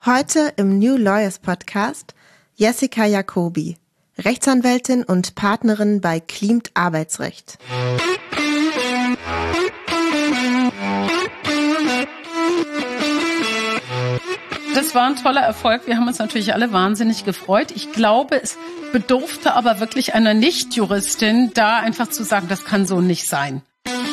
Heute im New Lawyers Podcast Jessica Jacobi, Rechtsanwältin und Partnerin bei Klimt Arbeitsrecht. Das war ein toller Erfolg. Wir haben uns natürlich alle wahnsinnig gefreut. Ich glaube, es bedurfte aber wirklich einer Nicht-Juristin, da einfach zu sagen, das kann so nicht sein.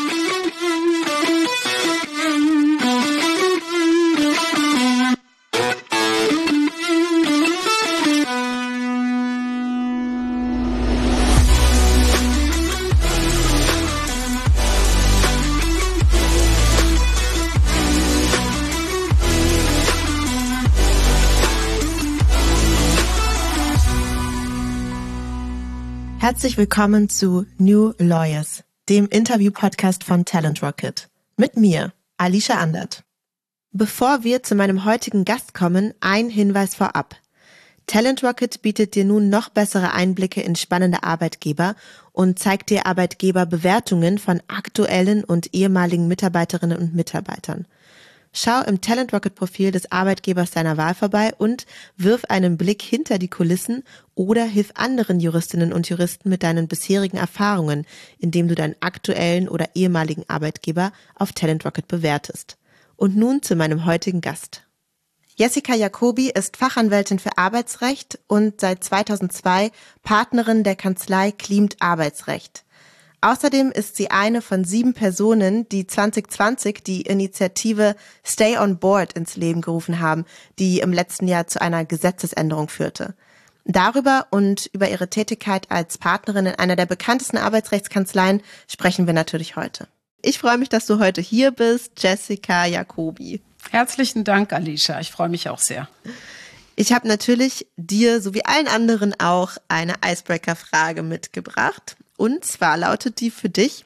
Herzlich willkommen zu New Lawyers, dem Interview-Podcast von Talent Rocket. Mit mir, Alicia Andert. Bevor wir zu meinem heutigen Gast kommen, ein Hinweis vorab. Talent Rocket bietet dir nun noch bessere Einblicke in spannende Arbeitgeber und zeigt dir Arbeitgeberbewertungen von aktuellen und ehemaligen Mitarbeiterinnen und Mitarbeitern. Schau im Talent Rocket Profil des Arbeitgebers deiner Wahl vorbei und wirf einen Blick hinter die Kulissen oder hilf anderen Juristinnen und Juristen mit deinen bisherigen Erfahrungen, indem du deinen aktuellen oder ehemaligen Arbeitgeber auf Talent Rocket bewertest. Und nun zu meinem heutigen Gast. Jessica Jacobi ist Fachanwältin für Arbeitsrecht und seit 2002 Partnerin der Kanzlei Klimt Arbeitsrecht. Außerdem ist sie eine von 7 Personen, die 2020 die Initiative Stay on Board ins Leben gerufen haben, die im letzten Jahr zu einer Gesetzesänderung führte. Darüber und über ihre Tätigkeit als Partnerin in einer der bekanntesten Arbeitsrechtskanzleien sprechen wir natürlich heute. Ich freue mich, dass du heute hier bist, Jessica Jacobi. Herzlichen Dank, Alicia. Ich freue mich auch sehr. Ich habe natürlich dir, so wie allen anderen auch, eine Icebreaker-Frage mitgebracht. Und zwar lautet die für dich: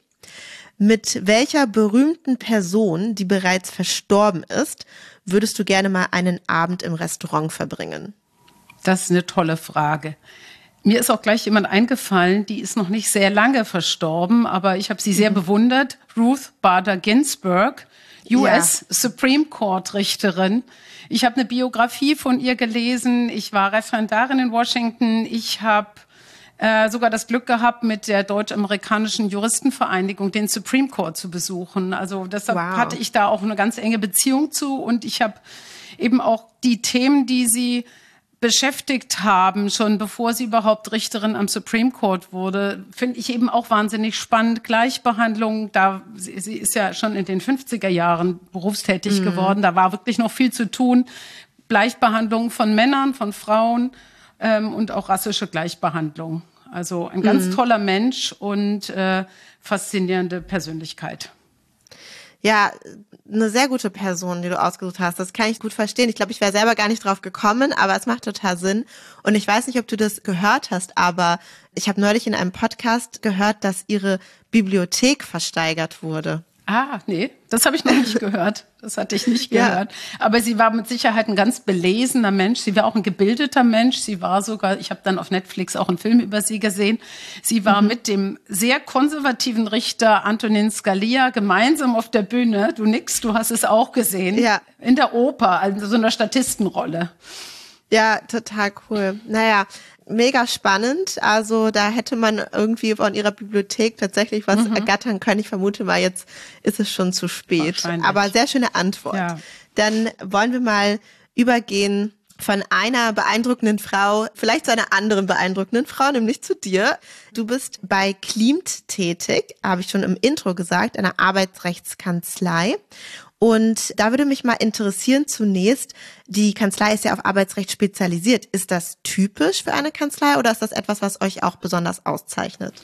Mit welcher berühmten Person, die bereits verstorben ist, würdest du gerne mal einen Abend im Restaurant verbringen? Das ist eine tolle Frage. Mir ist auch gleich jemand eingefallen, die ist noch nicht sehr lange verstorben, aber ich habe sie sehr bewundert. Ruth Bader Ginsburg, US Supreme Court Richterin. Ich habe eine Biografie von ihr gelesen. Ich war Referendarin in Washington. Ich habe sogar das Glück gehabt, mit der Deutsch-Amerikanischen Juristenvereinigung den Supreme Court zu besuchen. Also deshalb hatte ich da auch eine ganz enge Beziehung zu. Und ich habe eben auch die Themen, die sie beschäftigt haben, schon bevor sie überhaupt Richterin am Supreme Court wurde, finde ich eben auch wahnsinnig spannend. Gleichbehandlung, sie ist ja schon in den 50er Jahren berufstätig geworden, da war wirklich noch viel zu tun. Gleichbehandlung von Männern, von Frauen und auch rassische Gleichbehandlung. Also ein ganz toller Mensch und faszinierende Persönlichkeit. Ja, eine sehr gute Person, die du ausgesucht hast. Das kann ich gut verstehen. Ich glaube, ich wäre selber gar nicht drauf gekommen, aber es macht total Sinn. Und ich weiß nicht, ob du das gehört hast, aber ich habe neulich in einem Podcast gehört, dass ihre Bibliothek versteigert wurde. Ah, nee, das habe ich noch nicht gehört. Das hatte ich nicht gehört. Ja. Aber sie war mit Sicherheit ein ganz belesener Mensch. Sie war auch ein gebildeter Mensch. Sie war sogar, ich habe dann auf Netflix auch einen Film über sie gesehen. Sie war mit dem sehr konservativen Richter Antonin Scalia gemeinsam auf der Bühne. Du nickst, du hast es auch gesehen. Ja. In der Oper, also so einer Statistenrolle. Ja, total cool. Naja, mega spannend. Also da hätte man irgendwie von ihrer Bibliothek tatsächlich was ergattern können. Ich vermute mal, jetzt ist es schon zu spät. Aber sehr schöne Antwort. Ja. Dann wollen wir mal übergehen von einer beeindruckenden Frau, vielleicht zu einer anderen beeindruckenden Frau, nämlich zu dir. Du bist bei Klimt tätig, habe ich schon im Intro gesagt, einer Arbeitsrechtskanzlei. Und da würde mich mal interessieren zunächst, die Kanzlei ist ja auf Arbeitsrecht spezialisiert. Ist das typisch für eine Kanzlei oder ist das etwas, was euch auch besonders auszeichnet?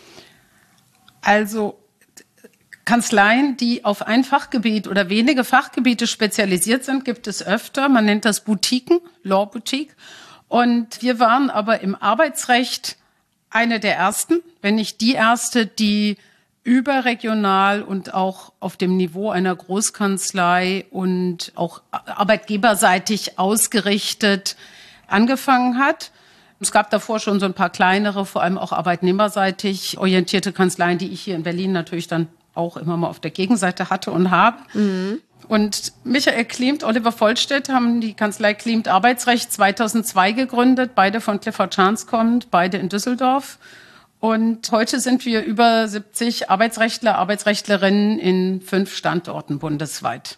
Also Kanzleien, die auf ein Fachgebiet oder wenige Fachgebiete spezialisiert sind, gibt es öfter. Man nennt das Boutiquen, Law Boutique. Und wir waren aber im Arbeitsrecht eine der ersten, wenn nicht die erste, die überregional und auch auf dem Niveau einer Großkanzlei und auch arbeitgeberseitig ausgerichtet angefangen hat. Es gab davor schon so ein paar kleinere, vor allem auch arbeitnehmerseitig orientierte Kanzleien, die ich hier in Berlin natürlich dann auch immer mal auf der Gegenseite hatte und habe. Und Michael Klimt, Oliver Vollstedt haben die Kanzlei Klimt Arbeitsrecht 2002 gegründet, beide von Clifford Chance kommend, beide in Düsseldorf. Und heute sind wir über 70 Arbeitsrechtler, Arbeitsrechtlerinnen in 5 Standorten bundesweit.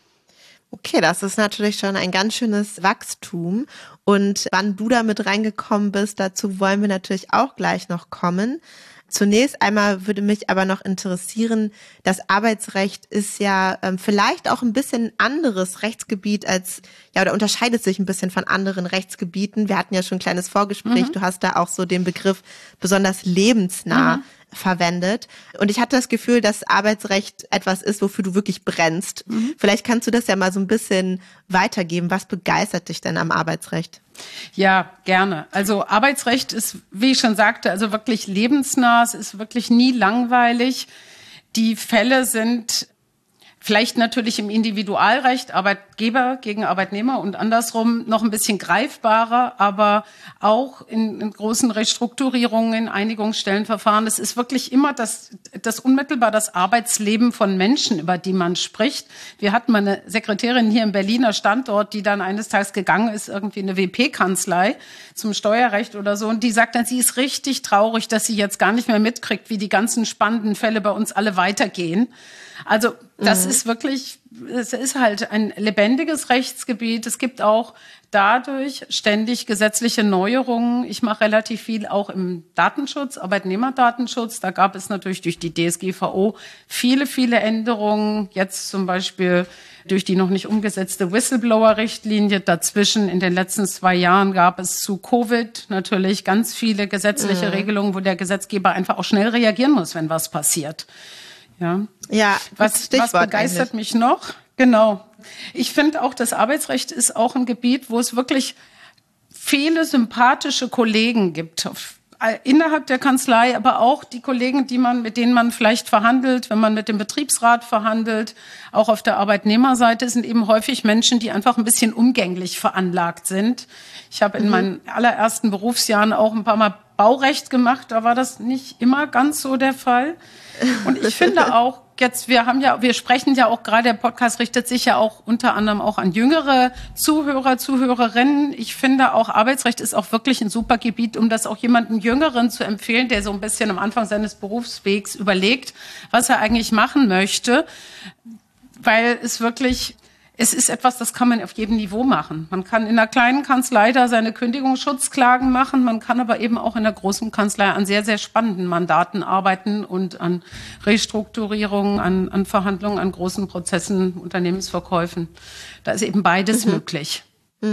Okay, das ist natürlich schon ein ganz schönes Wachstum. Und wann du da mit reingekommen bist, dazu wollen wir natürlich auch gleich noch kommen. Zunächst einmal würde mich aber noch interessieren, das Arbeitsrecht ist ja vielleicht auch ein bisschen anderes Rechtsgebiet oder unterscheidet sich ein bisschen von anderen Rechtsgebieten. Wir hatten ja schon ein kleines Vorgespräch. Du hast da auch so den Begriff besonders lebensnah verwendet. Und ich hatte das Gefühl, dass Arbeitsrecht etwas ist, wofür du wirklich brennst. Vielleicht kannst du das ja mal so ein bisschen weitergeben. Was begeistert dich denn am Arbeitsrecht? Ja, gerne. Also Arbeitsrecht ist, wie ich schon sagte, also wirklich lebensnah. Es ist wirklich nie langweilig. Die Fälle sind vielleicht natürlich im Individualrecht, Arbeitgeber gegen Arbeitnehmer und andersrum noch ein bisschen greifbarer, aber auch in großen Restrukturierungen, in Einigungsstellenverfahren. Es ist wirklich immer das unmittelbar das Arbeitsleben von Menschen, über die man spricht. Wir hatten mal eine Sekretärin hier im Berliner Standort, die dann eines Tages gegangen ist, irgendwie in eine WP-Kanzlei zum Steuerrecht oder so, und die sagt dann, sie ist richtig traurig, dass sie jetzt gar nicht mehr mitkriegt, wie die ganzen spannenden Fälle bei uns alle weitergehen. Also das ist wirklich, es ist halt ein lebendiges Rechtsgebiet. Es gibt auch dadurch ständig gesetzliche Neuerungen. Ich mache relativ viel auch im Datenschutz, Arbeitnehmerdatenschutz. Da gab es natürlich durch die DSGVO viele Änderungen. Jetzt zum Beispiel durch die noch nicht umgesetzte Whistleblower-Richtlinie. Dazwischen in den letzten 2 Jahren gab es zu Covid natürlich ganz viele gesetzliche Regelungen, wo der Gesetzgeber einfach auch schnell reagieren muss, wenn was passiert. Ja, was begeistert mich noch? Genau. Ich finde auch, das Arbeitsrecht ist auch ein Gebiet, wo es wirklich viele sympathische Kollegen gibt. Innerhalb der Kanzlei, aber auch die Kollegen, mit denen man vielleicht verhandelt, wenn man mit dem Betriebsrat verhandelt. Auch auf der Arbeitnehmerseite sind eben häufig Menschen, die einfach ein bisschen umgänglich veranlagt sind. Ich habe in meinen allerersten Berufsjahren auch ein paar Mal Baurecht gemacht. Da war das nicht immer ganz so der Fall. Und ich finde auch, wir sprechen ja auch gerade, der Podcast richtet sich ja auch unter anderem auch an jüngere Zuhörer, Zuhörerinnen. Ich finde auch, Arbeitsrecht ist auch wirklich ein super Gebiet, um das auch jemandem Jüngeren zu empfehlen, der so ein bisschen am Anfang seines Berufswegs überlegt, was er eigentlich machen möchte. Weil es ist etwas, das kann man auf jedem Niveau machen. Man kann in einer kleinen Kanzlei da seine Kündigungsschutzklagen machen. Man kann aber eben auch in einer großen Kanzlei an sehr, sehr spannenden Mandaten arbeiten und an Restrukturierungen, an Verhandlungen, an großen Prozessen, Unternehmensverkäufen. Da ist eben beides möglich.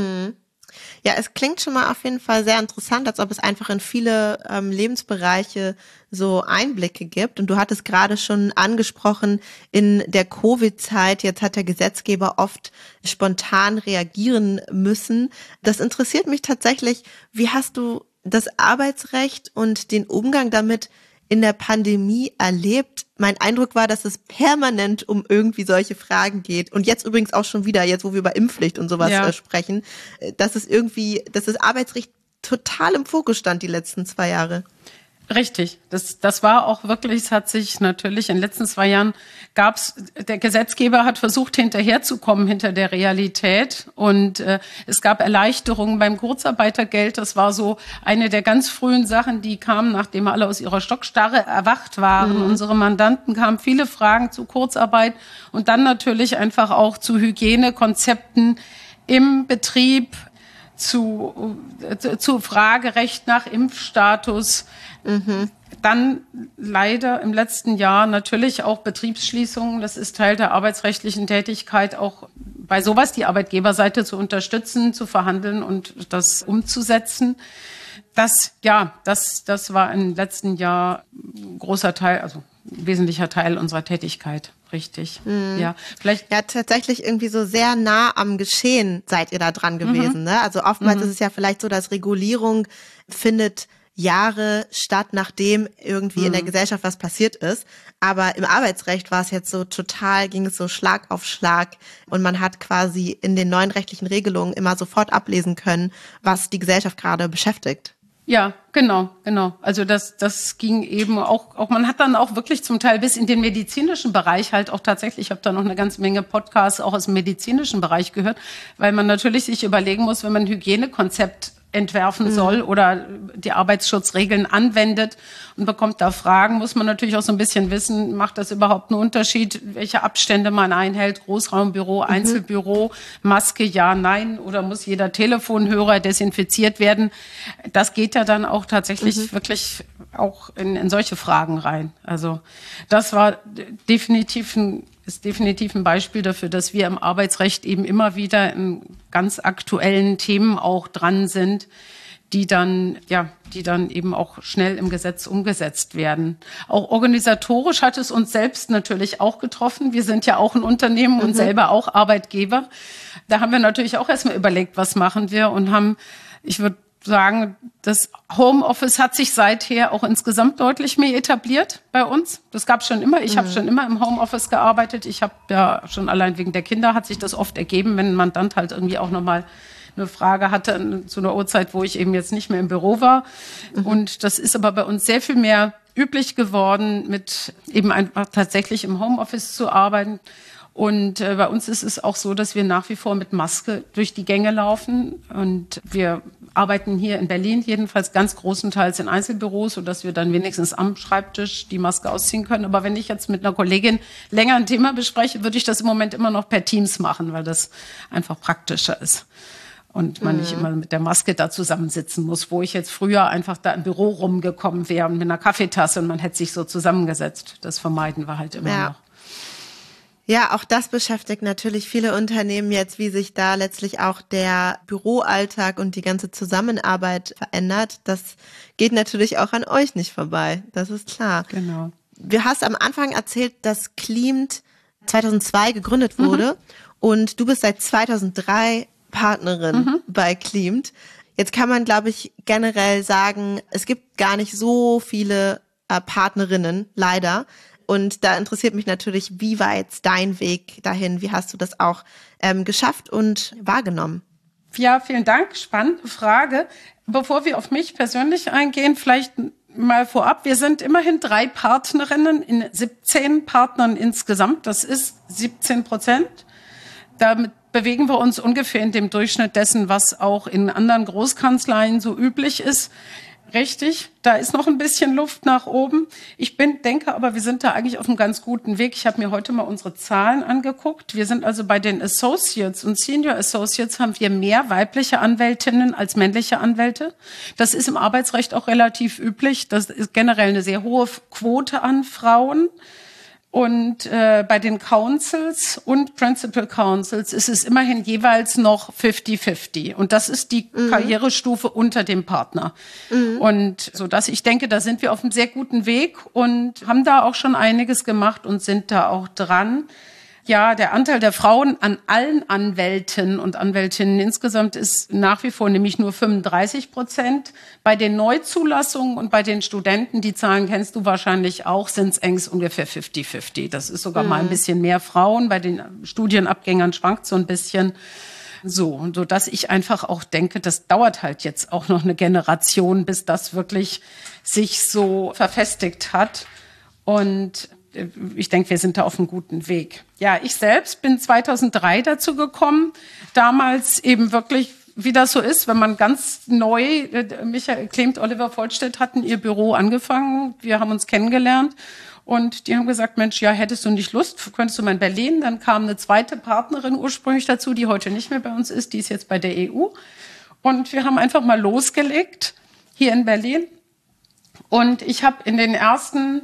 Ja, es klingt schon mal auf jeden Fall sehr interessant, als ob es einfach in viele Lebensbereiche so Einblicke gibt. Und du hattest gerade schon angesprochen, in der Covid-Zeit, jetzt hat der Gesetzgeber oft spontan reagieren müssen. Das interessiert mich tatsächlich. Wie hast du das Arbeitsrecht und den Umgang damit in der Pandemie erlebt? Mein Eindruck war, dass es permanent um irgendwie solche Fragen geht. Und jetzt übrigens auch schon wieder, jetzt wo wir über Impfpflicht und sowas sprechen, dass das Arbeitsrecht total im Fokus stand die letzten 2 Jahre. Richtig. Das war auch wirklich, es hat sich natürlich in den letzten 2 Jahren der Gesetzgeber hat versucht, hinterherzukommen hinter der Realität. Und es gab Erleichterungen beim Kurzarbeitergeld. Das war so eine der ganz frühen Sachen, die kamen, nachdem alle aus ihrer Stockstarre erwacht waren. Unsere Mandanten kamen viele Fragen zu Kurzarbeit und dann natürlich einfach auch zu Hygienekonzepten im Betrieb, zu Fragerecht nach Impfstatus. Dann leider im letzten Jahr natürlich auch Betriebsschließungen. Das ist Teil der arbeitsrechtlichen Tätigkeit, auch bei sowas die Arbeitgeberseite zu unterstützen, zu verhandeln und das umzusetzen. Das war im letzten Jahr ein großer Teil, also ein wesentlicher Teil unserer Tätigkeit. Richtig. Ja, vielleicht. Ja, tatsächlich irgendwie so sehr nah am Geschehen seid ihr da dran gewesen, ne? Also oftmals ist es ja vielleicht so, dass Regulierung findet Jahre statt, nachdem irgendwie in der Gesellschaft was passiert ist. Aber im Arbeitsrecht war es jetzt so ging es so Schlag auf Schlag und man hat quasi in den neuen rechtlichen Regelungen immer sofort ablesen können, was die Gesellschaft gerade beschäftigt. Ja, genau. Also das ging eben auch, man hat dann auch wirklich zum Teil bis in den medizinischen Bereich halt auch tatsächlich, ich habe da noch eine ganze Menge Podcasts auch aus dem medizinischen Bereich gehört, weil man natürlich sich überlegen muss, wenn man ein Hygienekonzept entwerfen soll oder die Arbeitsschutzregeln anwendet und bekommt da Fragen, muss man natürlich auch so ein bisschen wissen, macht das überhaupt einen Unterschied, welche Abstände man einhält, Großraumbüro, Einzelbüro, Maske, ja, nein, oder muss jeder Telefonhörer desinfiziert werden? Das geht ja dann auch tatsächlich wirklich auch in solche Fragen rein. Also das war definitiv ein Beispiel dafür, dass wir im Arbeitsrecht eben immer wieder in ganz aktuellen Themen auch dran sind, die dann eben auch schnell im Gesetz umgesetzt werden. Auch organisatorisch hat es uns selbst natürlich auch getroffen. Wir sind ja auch ein Unternehmen und selber auch Arbeitgeber. Da haben wir natürlich auch erstmal überlegt, was machen wir und haben, ich würde sagen, das Homeoffice hat sich seither auch insgesamt deutlich mehr etabliert bei uns. Das gab es schon immer. Ich habe schon immer im Homeoffice gearbeitet. Ich habe ja schon allein wegen der Kinder hat sich das oft ergeben, wenn ein Mandant halt irgendwie auch nochmal eine Frage hatte zu einer Uhrzeit, wo ich eben jetzt nicht mehr im Büro war. Und das ist aber bei uns sehr viel mehr üblich geworden, mit eben einfach tatsächlich im Homeoffice zu arbeiten. Und bei uns ist es auch so, dass wir nach wie vor mit Maske durch die Gänge laufen. Und wir arbeiten hier in Berlin jedenfalls ganz großenteils in Einzelbüros, sodass wir dann wenigstens am Schreibtisch die Maske ausziehen können. Aber wenn ich jetzt mit einer Kollegin länger ein Thema bespreche, würde ich das im Moment immer noch per Teams machen, weil das einfach praktischer ist. Und man nicht immer mit der Maske da zusammensitzen muss, wo ich jetzt früher einfach da im Büro rumgekommen wäre und mit einer Kaffeetasse und man hätte sich so zusammengesetzt. Das vermeiden wir halt immer noch. Ja, auch das beschäftigt natürlich viele Unternehmen jetzt, wie sich da letztlich auch der Büroalltag und die ganze Zusammenarbeit verändert. Das geht natürlich auch an euch nicht vorbei, das ist klar. Genau. Du hast am Anfang erzählt, dass Cleamed 2002 gegründet wurde und du bist seit 2003 Partnerin bei Cleamed. Jetzt kann man, glaube ich, generell sagen, es gibt gar nicht so viele Partnerinnen, leider. Und da interessiert mich natürlich, wie war jetzt dein Weg dahin? Wie hast du das auch geschafft und wahrgenommen? Ja, vielen Dank. Spannende Frage. Bevor wir auf mich persönlich eingehen, vielleicht mal vorab. Wir sind immerhin 3 Partnerinnen in 17 Partnern insgesamt. Das ist 17%. Damit bewegen wir uns ungefähr in dem Durchschnitt dessen, was auch in anderen Großkanzleien so üblich ist. Richtig, da ist noch ein bisschen Luft nach oben. Ich denke aber, wir sind da eigentlich auf einem ganz guten Weg. Ich habe mir heute mal unsere Zahlen angeguckt. Wir sind also bei den Associates und Senior Associates haben wir mehr weibliche Anwältinnen als männliche Anwälte. Das ist im Arbeitsrecht auch relativ üblich. Das ist generell eine sehr hohe Quote an Frauen. Und bei den Councils und Principal Councils ist es immerhin jeweils noch 50-50. Und das ist die Karrierestufe unter dem Partner. Und so dass ich denke, da sind wir auf einem sehr guten Weg und haben da auch schon einiges gemacht und sind da auch dran. Ja, der Anteil der Frauen an allen Anwälten und Anwältinnen insgesamt ist nach wie vor nämlich nur 35%. Bei den Neuzulassungen und bei den Studenten, die Zahlen kennst du wahrscheinlich auch, sind es ungefähr 50-50. Das ist sogar mal ein bisschen mehr Frauen. Bei den Studienabgängern schwankt so ein bisschen. So dass ich einfach auch denke, das dauert halt jetzt auch noch eine Generation, bis das wirklich sich so verfestigt hat. Und ich denke, wir sind da auf einem guten Weg. Ja, ich selbst bin 2003 dazu gekommen, damals eben wirklich, wie das so ist, wenn man ganz neu, Michael Cleamed, Oliver Vollstedt hatten ihr Büro angefangen, wir haben uns kennengelernt und die haben gesagt, Mensch, ja, hättest du nicht Lust, könntest du mal in Berlin, dann kam eine zweite Partnerin ursprünglich dazu, die heute nicht mehr bei uns ist, die ist jetzt bei der EU und wir haben einfach mal losgelegt hier in Berlin und ich habe in den ersten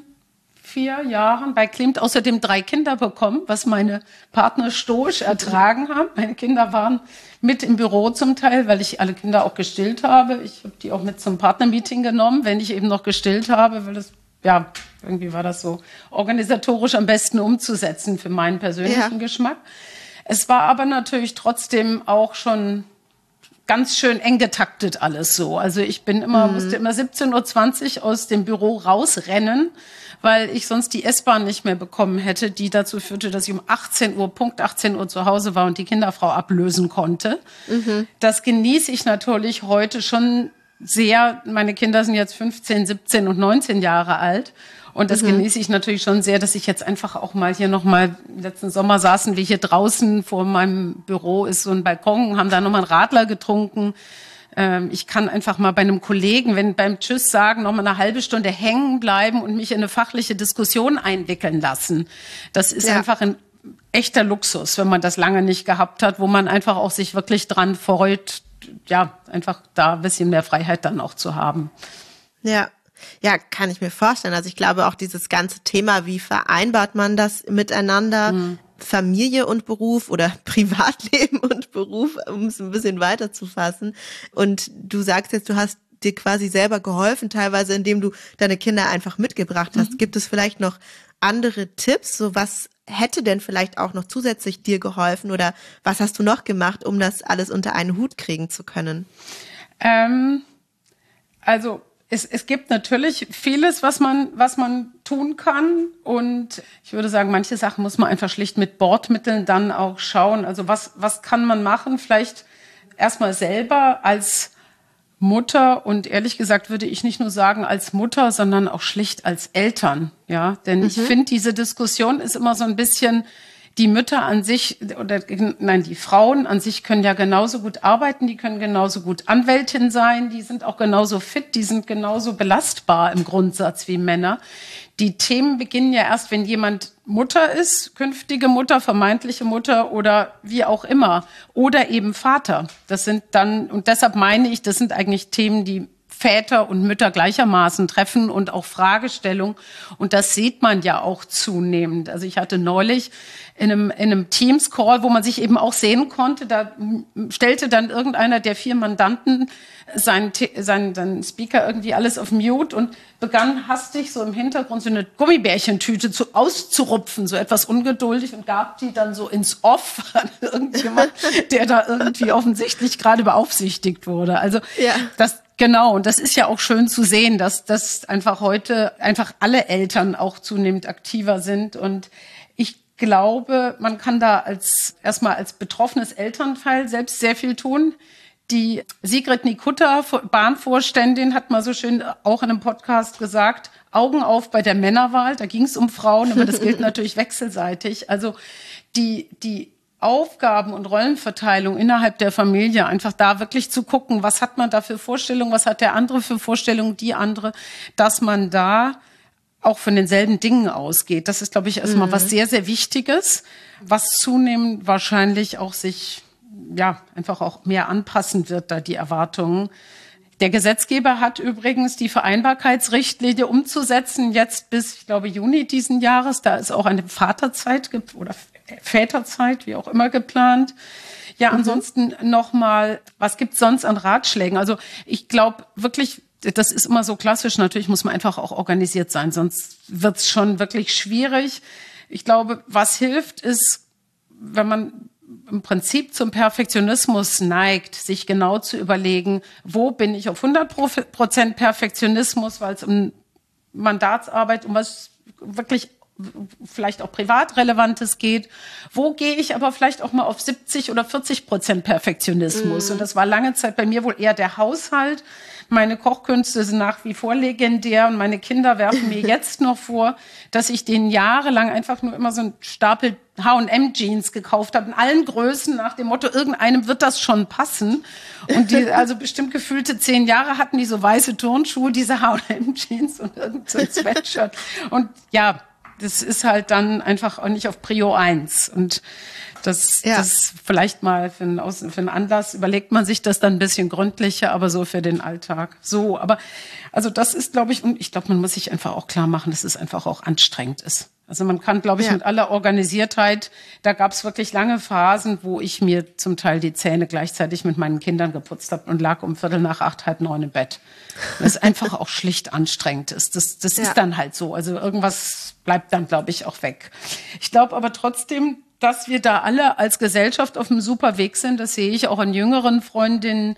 4 Jahren bei Cleamed außerdem 3 Kinder bekommen, was meine Partner stoisch ertragen haben. Meine Kinder waren mit im Büro zum Teil, weil ich alle Kinder auch gestillt habe. Ich habe die auch mit zum Partnermeeting genommen, wenn ich eben noch gestillt habe, weil das, ja, irgendwie war das so organisatorisch am besten umzusetzen für meinen persönlichen Geschmack. Es war aber natürlich trotzdem auch schon ganz schön eng getaktet alles so. Also ich musste immer 17:20 Uhr aus dem Büro rausrennen, weil ich sonst die S-Bahn nicht mehr bekommen hätte, die dazu führte, dass ich um 18 Uhr, Punkt 18 Uhr zu Hause war und die Kinderfrau ablösen konnte. Das genieße ich natürlich heute schon sehr, meine Kinder sind jetzt 15, 17 und 19 Jahre alt. Und das genieße ich natürlich schon sehr, dass ich jetzt einfach auch mal hier nochmal, letzten Sommer saßen wir hier draußen vor meinem Büro, ist so ein Balkon, haben da nochmal einen Radler getrunken. Ich kann einfach mal bei einem Kollegen, wenn beim Tschüss sagen, nochmal eine halbe Stunde hängen bleiben und mich in eine fachliche Diskussion einwickeln lassen. Das ist einfach ein echter Luxus, wenn man das lange nicht gehabt hat, wo man einfach auch sich wirklich dran freut, ja, einfach da ein bisschen mehr Freiheit dann auch zu haben. Ja. Ja, kann ich mir vorstellen. Also ich glaube auch dieses ganze Thema, wie vereinbart man das miteinander, Familie und Beruf oder Privatleben und Beruf, um es ein bisschen weiter zu fassen. Und du sagst jetzt, du hast dir quasi selber geholfen, teilweise indem du deine Kinder einfach mitgebracht hast. Gibt es vielleicht noch andere Tipps? So was hätte denn vielleicht auch noch zusätzlich dir geholfen oder was hast du noch gemacht, um das alles unter einen Hut kriegen zu können? Also es gibt natürlich vieles, was man tun kann. Und ich würde sagen, manche Sachen muss man einfach schlicht mit Bordmitteln dann auch schauen. Also was kann man machen? Vielleicht erstmal selber als Mutter. Und ehrlich gesagt würde ich nicht nur sagen als Mutter, sondern auch schlicht als Eltern. Ja, denn ich finde, diese Diskussion ist immer so ein bisschen, die Mütter an sich, die Frauen an sich können ja genauso gut arbeiten, die können genauso gut Anwältin sein, die sind auch genauso fit, die sind genauso belastbar im Grundsatz wie Männer. Die Themen beginnen ja erst, wenn jemand Mutter ist, künftige Mutter, vermeintliche Mutter oder wie auch immer. Oder eben Vater. Das sind dann, und deshalb meine ich, das sind eigentlich Themen, die Väter und Mütter gleichermaßen treffen und auch Fragestellungen. Und das sieht man ja auch zunehmend. Also ich hatte neulich in einem Teams-Call, wo man sich eben auch sehen konnte, da stellte dann irgendeiner der 4 Mandanten seinen Speaker irgendwie alles auf Mute und begann hastig so im Hintergrund so eine Gummibärchentüte auszurupfen, so etwas ungeduldig und gab die dann so ins Off an irgendjemand, der da irgendwie offensichtlich gerade beaufsichtigt wurde. Also Genau, und das ist ja auch schön zu sehen, dass einfach heute einfach alle Eltern auch zunehmend aktiver sind. Und ich glaube, man kann da erstmal als betroffenes Elternteil selbst sehr viel tun. Die Sigrid Nikutta, Bahnvorständin, hat mal so schön auch in einem Podcast gesagt, Augen auf bei der Männerwahl. Da ging es um Frauen, aber das gilt natürlich wechselseitig. Also die Aufgaben und Rollenverteilung innerhalb der Familie, einfach da wirklich zu gucken, was hat man da für Vorstellungen, was hat der andere für Vorstellungen, die andere, dass man da auch von denselben Dingen ausgeht. Das ist, glaube ich, erstmal was sehr, sehr Wichtiges, was zunehmend wahrscheinlich auch sich, einfach auch mehr anpassen wird, da die Erwartungen. Der Gesetzgeber hat übrigens die Vereinbarkeitsrichtlinie umzusetzen, jetzt bis, ich glaube, Juni diesen Jahres. Da ist auch eine Vaterzeit oder Väterzeit, wie auch immer, geplant. Ja, ansonsten nochmal, was gibt's sonst an Ratschlägen? Also ich glaube wirklich, das ist immer so klassisch, natürlich muss man einfach auch organisiert sein, sonst wird's schon wirklich schwierig. Ich glaube, was hilft, ist, wenn man im Prinzip zum Perfektionismus neigt, sich genau zu überlegen, wo bin ich auf 100% Perfektionismus, weil es um Mandatsarbeit, um was wirklich vielleicht auch privat Relevantes geht. Wo gehe ich aber vielleicht auch mal auf 70 oder 40% Perfektionismus? Und das war lange Zeit bei mir wohl eher der Haushalt. Meine Kochkünste sind nach wie vor legendär und meine Kinder werfen mir jetzt noch vor, dass ich denen jahrelang einfach nur immer so einen Stapel H&M-Jeans gekauft habe, in allen Größen, nach dem Motto, irgendeinem wird das schon passen. Und die, also bestimmt gefühlte 10 Jahre hatten die so weiße Turnschuhe, diese H&M-Jeans und irgend so ein Sweatshirt. Und ja, das ist halt dann einfach auch nicht auf Prio 1. Und das vielleicht mal für einen Anlass überlegt man sich das dann ein bisschen gründlicher, aber so für den Alltag. So, aber also das ist, glaube ich, und ich glaube, man muss sich einfach auch klar machen, dass es einfach auch anstrengend ist. Also man kann, glaube ich, mit aller Organisiertheit, da gab es wirklich lange Phasen, wo ich mir zum Teil die Zähne gleichzeitig mit meinen Kindern geputzt habe und lag um 7:45, 8:30 im Bett. Weil es einfach auch schlicht anstrengend ist. Das ist dann halt so. Also irgendwas bleibt dann, glaube ich, auch weg. Ich glaube aber trotzdem, dass wir da alle als Gesellschaft auf einem super Weg sind. Das sehe ich auch an jüngeren Freundinnen.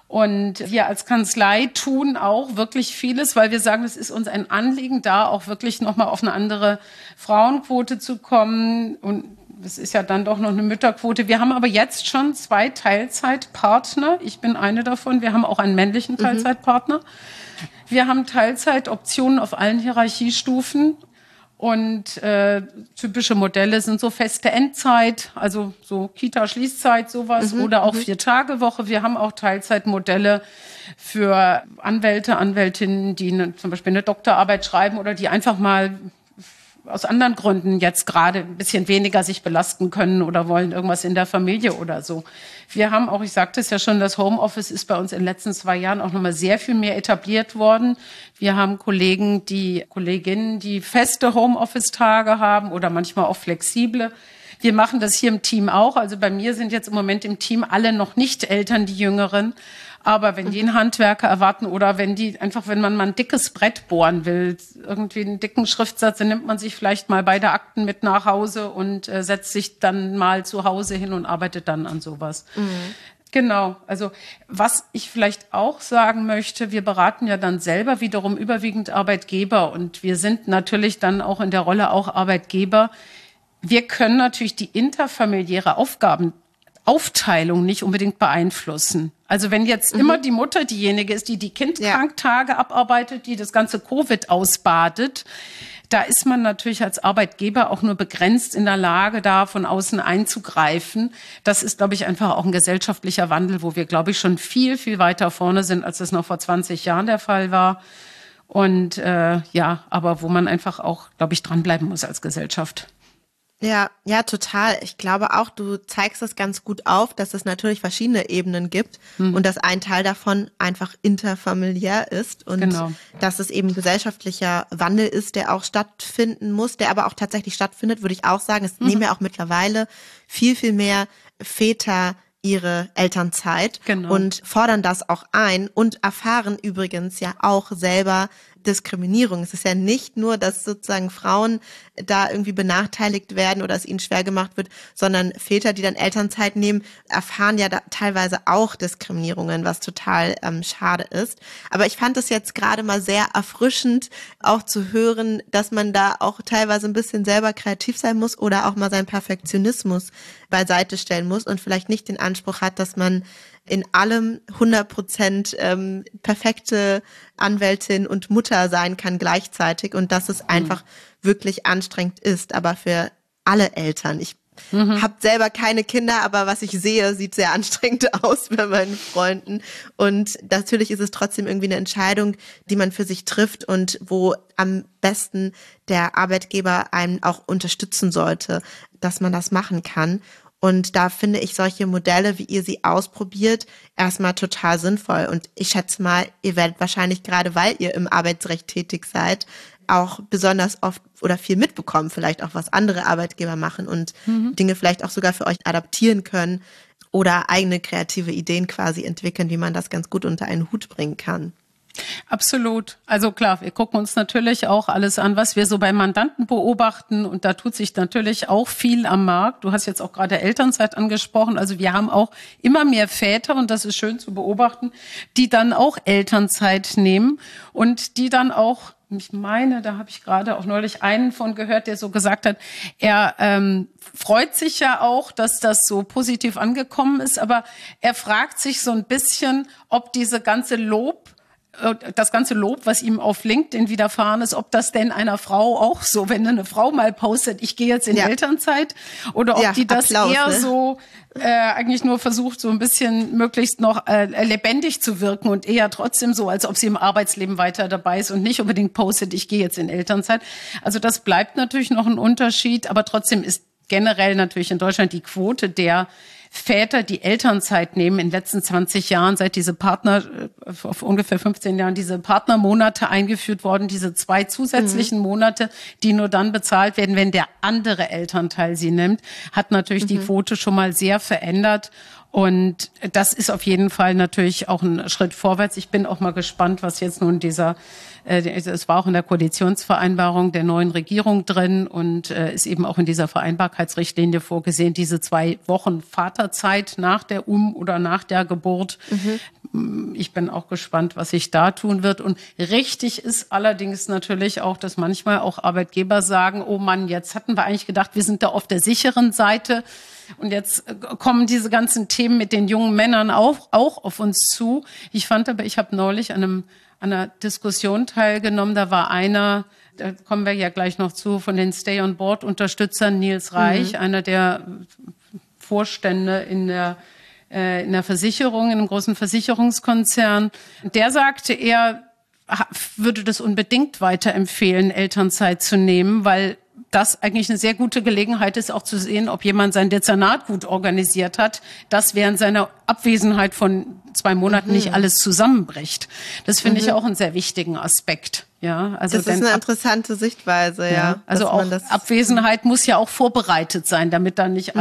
Und wir als Kanzlei tun auch wirklich vieles, weil wir sagen, es ist uns ein Anliegen, da auch wirklich nochmal auf eine andere Frauenquote zu kommen. Und es ist ja dann doch noch eine Mütterquote. Wir haben aber jetzt schon 2 Teilzeitpartner. Ich bin eine davon. Wir haben auch einen männlichen Teilzeitpartner. Wir haben Teilzeitoptionen auf allen Hierarchiestufen. Und typische Modelle sind so feste Endzeit, also so Kita-Schließzeit, sowas, oder auch 4-Tage-Woche. Wir haben auch Teilzeitmodelle für Anwälte, Anwältinnen, die zum Beispiel eine Doktorarbeit schreiben oder die einfach mal aus anderen Gründen jetzt gerade ein bisschen weniger sich belasten können oder wollen irgendwas in der Familie oder so. Wir haben auch, ich sagte es ja schon, das Homeoffice ist bei uns in den letzten 2 Jahren auch nochmal sehr viel mehr etabliert worden. Wir haben Kolleginnen, die feste Homeoffice-Tage haben oder manchmal auch flexible. Wir machen das hier im Team auch. Also bei mir sind jetzt im Moment im Team alle noch nicht Eltern, die Jüngeren. Aber wenn die einen Handwerker erwarten oder wenn man mal ein dickes Brett bohren will, irgendwie einen dicken Schriftsatz, dann nimmt man sich vielleicht mal beide Akten mit nach Hause und setzt sich dann mal zu Hause hin und arbeitet dann an sowas. Genau, also was ich vielleicht auch sagen möchte, wir beraten ja dann selber wiederum überwiegend Arbeitgeber und wir sind natürlich dann auch in der Rolle auch Arbeitgeber. Wir können natürlich die interfamiliäre Aufteilung nicht unbedingt beeinflussen. Also wenn jetzt immer die Mutter diejenige ist, die Kindkranktage abarbeitet, die das ganze Covid ausbadet, da ist man natürlich als Arbeitgeber auch nur begrenzt in der Lage, da von außen einzugreifen. Das ist, glaube ich, einfach auch ein gesellschaftlicher Wandel, wo wir, glaube ich, schon viel, viel weiter vorne sind, als das noch vor 20 Jahren der Fall war. Und aber wo man einfach auch, glaube ich, dranbleiben muss als Gesellschaft. Ja, total. Ich glaube auch, du zeigst es ganz gut auf, dass es natürlich verschiedene Ebenen gibt und dass ein Teil davon einfach interfamiliär ist und dass es eben gesellschaftlicher Wandel ist, der auch stattfinden muss, der aber auch tatsächlich stattfindet, würde ich auch sagen. Es nehmen ja auch mittlerweile viel, viel mehr Väter ihre Elternzeit und fordern das auch ein und erfahren übrigens ja auch selber Diskriminierung. Es ist ja nicht nur, dass sozusagen Frauen da irgendwie benachteiligt werden oder es ihnen schwer gemacht wird, sondern Väter, die dann Elternzeit nehmen, erfahren ja da teilweise auch Diskriminierungen, was total schade ist. Aber ich fand es jetzt gerade mal sehr erfrischend, auch zu hören, dass man da auch teilweise ein bisschen selber kreativ sein muss oder auch mal seinen Perfektionismus beiseite stellen muss und vielleicht nicht den Anspruch hat, dass man in allem 100% perfekte Anwältin und Mutter sein kann gleichzeitig und dass es einfach wirklich anstrengend ist, aber für alle Eltern. Ich habe selber keine Kinder, aber was ich sehe, sieht sehr anstrengend aus bei meinen Freunden und natürlich ist es trotzdem irgendwie eine Entscheidung, die man für sich trifft und wo am besten der Arbeitgeber einen auch unterstützen sollte, dass man das machen kann. Und da finde ich solche Modelle, wie ihr sie ausprobiert, erstmal total sinnvoll. Und ich schätze mal, ihr werdet wahrscheinlich gerade, weil ihr im Arbeitsrecht tätig seid, auch besonders oft oder viel mitbekommen, vielleicht auch was andere Arbeitgeber machen und Dinge vielleicht auch sogar für euch adaptieren können oder eigene kreative Ideen quasi entwickeln, wie man das ganz gut unter einen Hut bringen kann. Absolut. Also klar, wir gucken uns natürlich auch alles an, was wir so bei Mandanten beobachten. Und da tut sich natürlich auch viel am Markt. Du hast jetzt auch gerade Elternzeit angesprochen. Also wir haben auch immer mehr Väter, und das ist schön zu beobachten, die dann auch Elternzeit nehmen und die dann auch, ich meine, da habe ich gerade auch neulich einen von gehört, der so gesagt hat, er freut sich ja auch, dass das so positiv angekommen ist, aber er fragt sich so ein bisschen, ob das ganze Lob, was ihm auf LinkedIn widerfahren ist, ob das denn einer Frau auch so, wenn eine Frau mal postet, ich gehe jetzt in Elternzeit, oder ob die das Applaus, eher so eigentlich nur versucht, so ein bisschen möglichst noch lebendig zu wirken und eher trotzdem so, als ob sie im Arbeitsleben weiter dabei ist und nicht unbedingt postet, ich gehe jetzt in Elternzeit. Also das bleibt natürlich noch ein Unterschied, aber trotzdem ist generell natürlich in Deutschland die Quote der Väter, die Elternzeit nehmen, in den letzten 20 Jahren, seit diese auf ungefähr 15 Jahren, diese Partnermonate eingeführt worden, diese 2 zusätzlichen Monate, die nur dann bezahlt werden, wenn der andere Elternteil sie nimmt, hat natürlich die Quote schon mal sehr verändert. Und das ist auf jeden Fall natürlich auch ein Schritt vorwärts. Ich bin auch mal gespannt, was jetzt nun es war auch in der Koalitionsvereinbarung der neuen Regierung drin und ist eben auch in dieser Vereinbarkeitsrichtlinie vorgesehen, diese 2 Wochen Vaterzeit nach der oder nach der Geburt. Ich bin auch gespannt, was sich da tun wird. Und richtig ist allerdings natürlich auch, dass manchmal auch Arbeitgeber sagen, oh Mann, jetzt hatten wir eigentlich gedacht, wir sind da auf der sicheren Seite. Und jetzt kommen diese ganzen Themen mit den jungen Männern auch auf uns zu. Ich habe neulich an einer Diskussion teilgenommen. Da war einer, da kommen wir ja gleich noch zu, von den Stay-on-Board-Unterstützern, Nils Reich, einer der Vorstände in der Versicherung, in einem großen Versicherungskonzern. Der sagte, er würde das unbedingt weiterempfehlen, Elternzeit zu nehmen, weil das eigentlich eine sehr gute Gelegenheit ist, auch zu sehen, ob jemand sein Dezernat gut organisiert hat, dass während seiner Abwesenheit von 2 Monaten nicht alles zusammenbricht. Das finde ich auch einen sehr wichtigen Aspekt. Ja, also das ist eine interessante Sichtweise, ja. Also auch Abwesenheit muss ja auch vorbereitet sein, damit dann nicht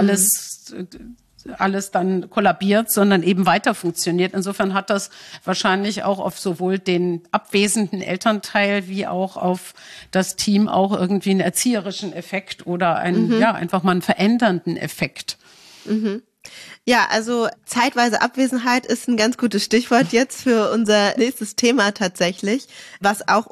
alles dann kollabiert, sondern eben weiter funktioniert. Insofern hat das wahrscheinlich auch auf sowohl den abwesenden Elternteil wie auch auf das Team auch irgendwie einen erzieherischen Effekt oder einfach mal einen verändernden Effekt. Ja, also zeitweise Abwesenheit ist ein ganz gutes Stichwort jetzt für unser nächstes Thema tatsächlich, was auch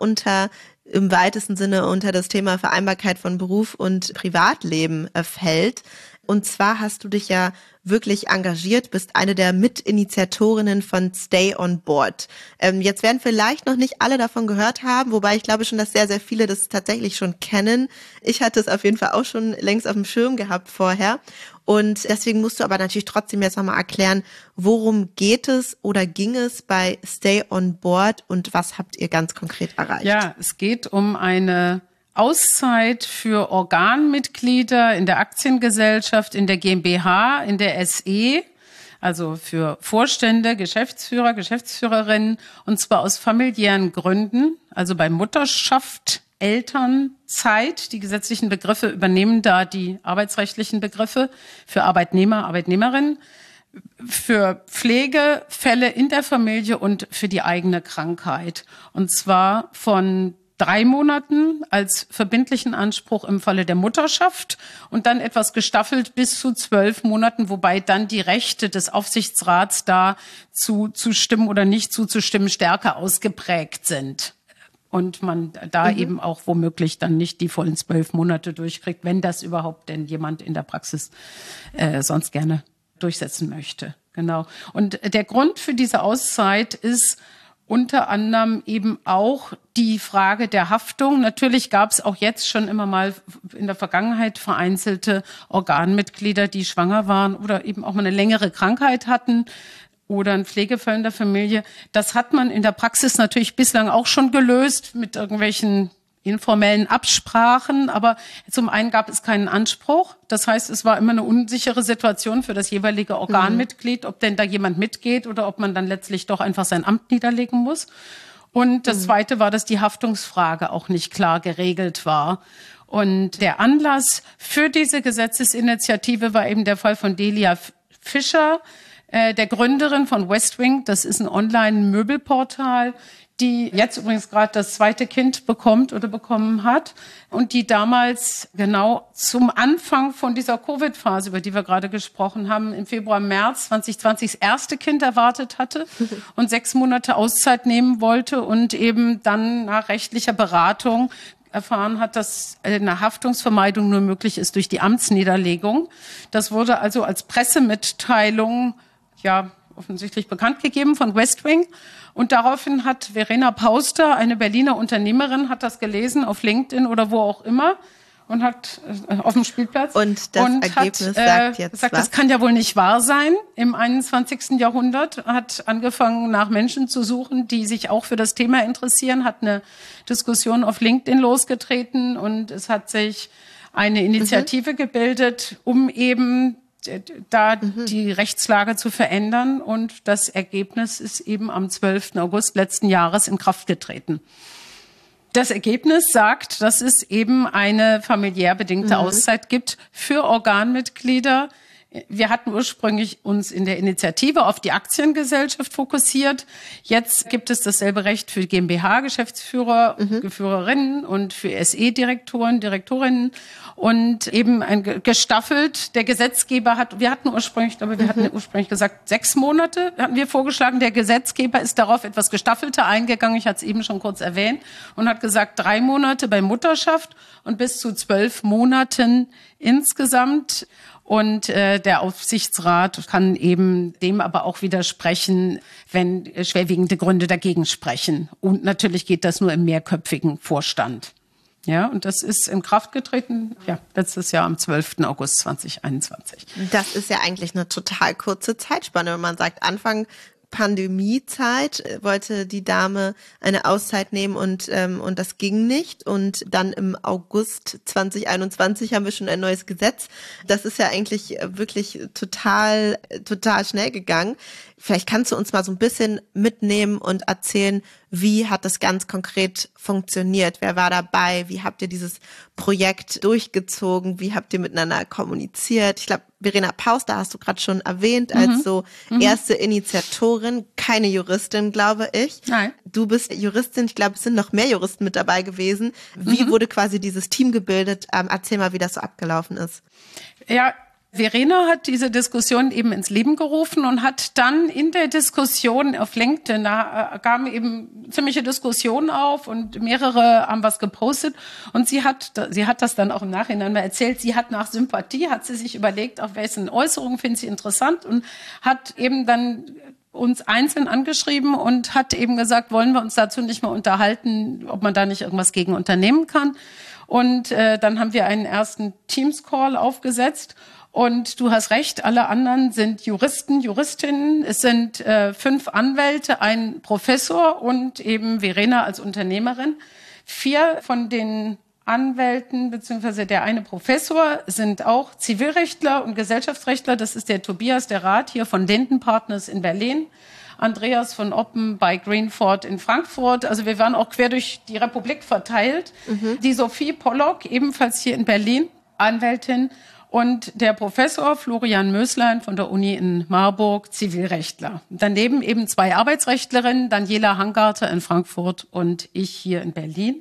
im weitesten Sinne unter das Thema Vereinbarkeit von Beruf und Privatleben fällt. Und zwar hast du dich ja wirklich engagiert, bist eine der Mitinitiatorinnen von Stay on Board. Jetzt werden vielleicht noch nicht alle davon gehört haben, wobei ich glaube schon, dass sehr, sehr viele das tatsächlich schon kennen. Ich hatte es auf jeden Fall auch schon längst auf dem Schirm gehabt vorher. Und deswegen musst du aber natürlich trotzdem jetzt nochmal erklären, worum geht es oder ging es bei Stay on Board und was habt ihr ganz konkret erreicht? Ja, es geht um eine Auszeit für Organmitglieder in der Aktiengesellschaft, in der GmbH, in der SE, also für Vorstände, Geschäftsführer, Geschäftsführerinnen, und zwar aus familiären Gründen, also bei Mutterschaft, Elternzeit. Die gesetzlichen Begriffe übernehmen da die arbeitsrechtlichen Begriffe für Arbeitnehmer, Arbeitnehmerinnen, für Pflegefälle in der Familie und für die eigene Krankheit. Und zwar von 3 Monaten als verbindlichen Anspruch im Falle der Mutterschaft und dann etwas gestaffelt bis zu 12 Monaten, wobei dann die Rechte des Aufsichtsrats da zuzustimmen oder nicht zuzustimmen stärker ausgeprägt sind. Und man da eben auch womöglich dann nicht die vollen 12 Monate durchkriegt, wenn das überhaupt denn jemand in der Praxis sonst gerne durchsetzen möchte. Genau. Und der Grund für diese Auszeit ist unter anderem eben auch die Frage der Haftung. Natürlich gab es auch jetzt schon immer mal in der Vergangenheit vereinzelte Organmitglieder, die schwanger waren oder eben auch mal eine längere Krankheit hatten oder ein Pflegefall in der Familie. Das hat man in der Praxis natürlich bislang auch schon gelöst mit irgendwelchen informellen Absprachen, aber zum einen gab es keinen Anspruch. Das heißt, es war immer eine unsichere Situation für das jeweilige Organmitglied, ob denn da jemand mitgeht oder ob man dann letztlich doch einfach sein Amt niederlegen muss. Und das Zweite war, dass die Haftungsfrage auch nicht klar geregelt war. Und der Anlass für diese Gesetzesinitiative war eben der Fall von Delia Fischer, der Gründerin von Westwing. Das ist ein Online-Möbelportal, die jetzt übrigens gerade das 2. Kind bekommt oder bekommen hat und die damals genau zum Anfang von dieser Covid-Phase, über die wir gerade gesprochen haben, im Februar, März 2020 das erste Kind erwartet hatte und 6 Monate Auszeit nehmen wollte und eben dann nach rechtlicher Beratung erfahren hat, dass eine Haftungsvermeidung nur möglich ist durch die Amtsniederlegung. Das wurde also als Pressemitteilung offensichtlich bekannt gegeben von Westwing. Und daraufhin hat Verena Pauster, eine Berliner Unternehmerin, hat das gelesen auf LinkedIn oder wo auch immer und hat auf dem Spielplatz und das Ergebnis sagt jetzt gesagt, das kann ja wohl nicht wahr sein im 21. Jahrhundert, hat angefangen nach Menschen zu suchen, die sich auch für das Thema interessieren, hat eine Diskussion auf LinkedIn losgetreten und es hat sich eine Initiative gebildet, um eben da die Rechtslage zu verändern. Und das Ergebnis ist eben am 12. August letzten Jahres in Kraft getreten. Das Ergebnis sagt, dass es eben eine familiär bedingte Auszeit gibt für Organmitglieder, Wir hatten ursprünglich uns in der Initiative auf die Aktiengesellschaft fokussiert. Jetzt gibt es dasselbe Recht für GmbH-Geschäftsführer, Führerinnen und für SE-Direktoren, Direktorinnen und eben gestaffelt. Der Gesetzgeber wir hatten ursprünglich gesagt, 6 Monate hatten wir vorgeschlagen. Der Gesetzgeber ist darauf etwas gestaffelter eingegangen. Ich hatte es eben schon kurz erwähnt und hat gesagt 3 Monate bei Mutterschaft und bis zu 12 Monaten insgesamt. Und der Aufsichtsrat kann eben dem aber auch widersprechen, wenn schwerwiegende Gründe dagegen sprechen. Und natürlich geht das nur im mehrköpfigen Vorstand. Ja, und das ist in Kraft getreten, letztes Jahr am 12. August 2021. Das ist ja eigentlich eine total kurze Zeitspanne, wenn man sagt, Anfang Pandemiezeit wollte die Dame eine Auszeit nehmen und das ging nicht. Und dann im August 2021 haben wir schon ein neues Gesetz. Das ist ja eigentlich wirklich total schnell gegangen. Vielleicht kannst du uns mal so ein bisschen mitnehmen und erzählen, wie hat das ganz konkret funktioniert? Wer war dabei? Wie habt ihr dieses Projekt durchgezogen? Wie habt ihr miteinander kommuniziert? Ich glaube, Verena Paus, da hast du gerade schon erwähnt, als so erste Initiatorin, keine Juristin, glaube ich. Nein. Du bist Juristin, ich glaube, es sind noch mehr Juristen mit dabei gewesen. Wie wurde quasi dieses Team gebildet? Erzähl mal, wie das so abgelaufen ist. Ja, Verena hat diese Diskussion eben ins Leben gerufen und hat dann in der Diskussion auf LinkedIn, da kamen eben ziemliche Diskussionen auf und mehrere haben was gepostet und sie hat das dann auch im Nachhinein mal erzählt, sie hat nach Sympathie, hat sie sich überlegt, auf welchen Äußerungen findet sie interessant und hat eben dann uns einzeln angeschrieben und hat eben gesagt, wollen wir uns dazu nicht mal unterhalten, ob man da nicht irgendwas gegen unternehmen kann. Und dann haben wir einen ersten Teams-Call aufgesetzt. Und du hast recht, alle anderen sind Juristen, Juristinnen. Es sind 5 Anwälte, ein Professor und eben Verena als Unternehmerin. 4 von den Anwälten beziehungsweise der eine Professor sind auch Zivilrechtler und Gesellschaftsrechtler. Das ist der Tobias, der Rath hier von Linden Partners in Berlin. Andreas von Oppen bei Greenford in Frankfurt. Also wir waren auch quer durch die Republik verteilt. Die Sophie Pollock, ebenfalls hier in Berlin, Anwältin. Und der Professor Florian Möslein von der Uni in Marburg, Zivilrechtler. Daneben eben 2 Arbeitsrechtlerinnen, Daniela Hangarter in Frankfurt und ich hier in Berlin.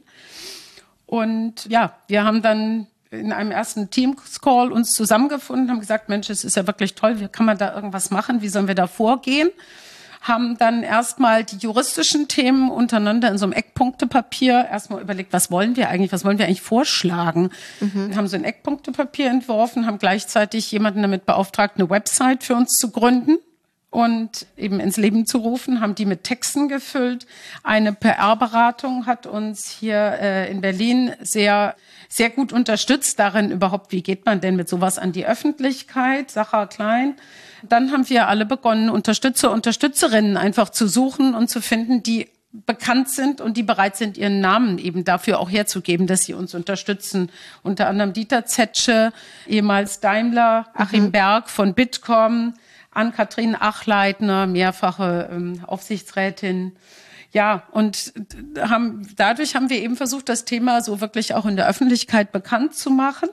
Und ja, wir haben dann in einem ersten Teams-Call uns zusammengefunden, haben gesagt, Mensch, es ist ja wirklich toll, wie kann man da irgendwas machen, wie sollen wir da vorgehen? Haben dann erstmal die juristischen Themen untereinander in so einem Eckpunktepapier erstmal überlegt, was wollen wir eigentlich vorschlagen? Haben so ein Eckpunktepapier entworfen, haben gleichzeitig jemanden damit beauftragt, eine Website für uns zu gründen und eben ins Leben zu rufen, haben die mit Texten gefüllt. Eine PR-Beratung hat uns hier in Berlin sehr, sehr gut unterstützt darin überhaupt, wie geht man denn mit sowas an die Öffentlichkeit, Sacha Klein. Dann haben wir alle begonnen, Unterstützer, Unterstützerinnen einfach zu suchen und zu finden, die bekannt sind und die bereit sind, ihren Namen eben dafür auch herzugeben, dass sie uns unterstützen. Unter anderem Dieter Zetsche, ehemals Daimler, Achim Berg von Bitkom, Ann-Kathrin Achleitner, mehrfache Aufsichtsrätin. Ja, und dadurch haben wir eben versucht, das Thema so wirklich auch in der Öffentlichkeit bekannt zu machen.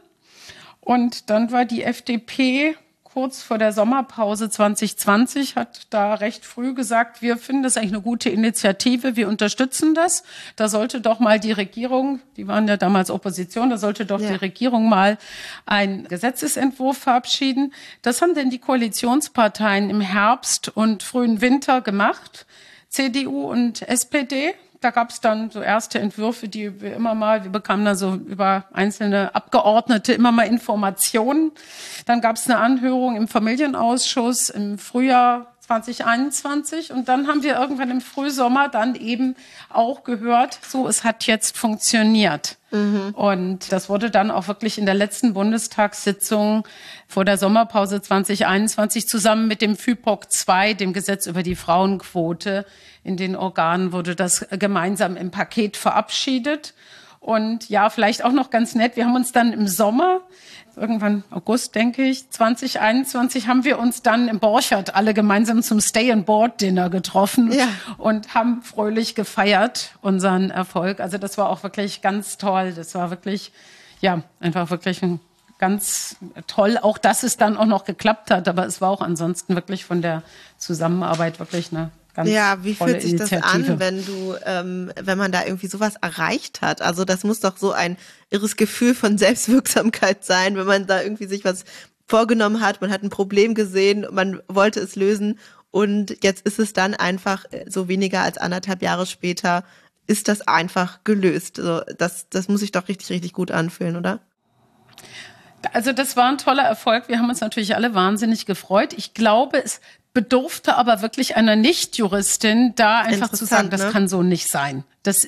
Und dann war die FDP kurz vor der Sommerpause 2020, hat da recht früh gesagt, wir finden das eigentlich eine gute Initiative, wir unterstützen das. Da sollte doch mal die Regierung, die waren ja damals Opposition, da sollte doch die Regierung mal einen Gesetzesentwurf verabschieden. Das haben denn die Koalitionsparteien im Herbst und frühen Winter gemacht, CDU und SPD. Da gab es dann so erste Entwürfe, wir bekamen da so über einzelne Abgeordnete immer mal Informationen. Dann gab es eine Anhörung im Familienausschuss im Frühjahr 2021 und dann haben wir irgendwann im Frühsommer dann eben auch gehört, so, es hat jetzt funktioniert. Und das wurde dann auch wirklich in der letzten Bundestagssitzung vor der Sommerpause 2021 zusammen mit dem FYPOC II, dem Gesetz über die Frauenquote in den Organen, wurde das gemeinsam im Paket verabschiedet. Und ja, vielleicht auch noch ganz nett, wir haben uns dann im Sommer, irgendwann August, denke ich, 2021, haben wir uns dann im Borchert alle gemeinsam zum Stay-on-Board-Dinner getroffen und haben fröhlich gefeiert, unseren Erfolg. Also das war auch wirklich ganz toll. Das war wirklich, ja, einfach wirklich ein ganz toll, auch dass es dann auch noch geklappt hat. Aber es war auch ansonsten wirklich von der Zusammenarbeit wirklich eine ganz wie tolle fühlt sich das Initiative. an, wenn man da irgendwie sowas erreicht hat? Also das muss doch so ein irres Gefühl von Selbstwirksamkeit sein, wenn man da irgendwie sich was vorgenommen hat, man hat ein Problem gesehen, man wollte es lösen und jetzt ist es dann einfach so weniger als 1,5 Jahre später, ist das einfach gelöst. Also das muss sich doch richtig, richtig gut anfühlen, oder? Also das war ein toller Erfolg. Wir haben uns natürlich alle wahnsinnig gefreut. Ich glaube, es bedurfte aber wirklich einer Nicht-Juristin, da einfach zu sagen, das kann so nicht sein.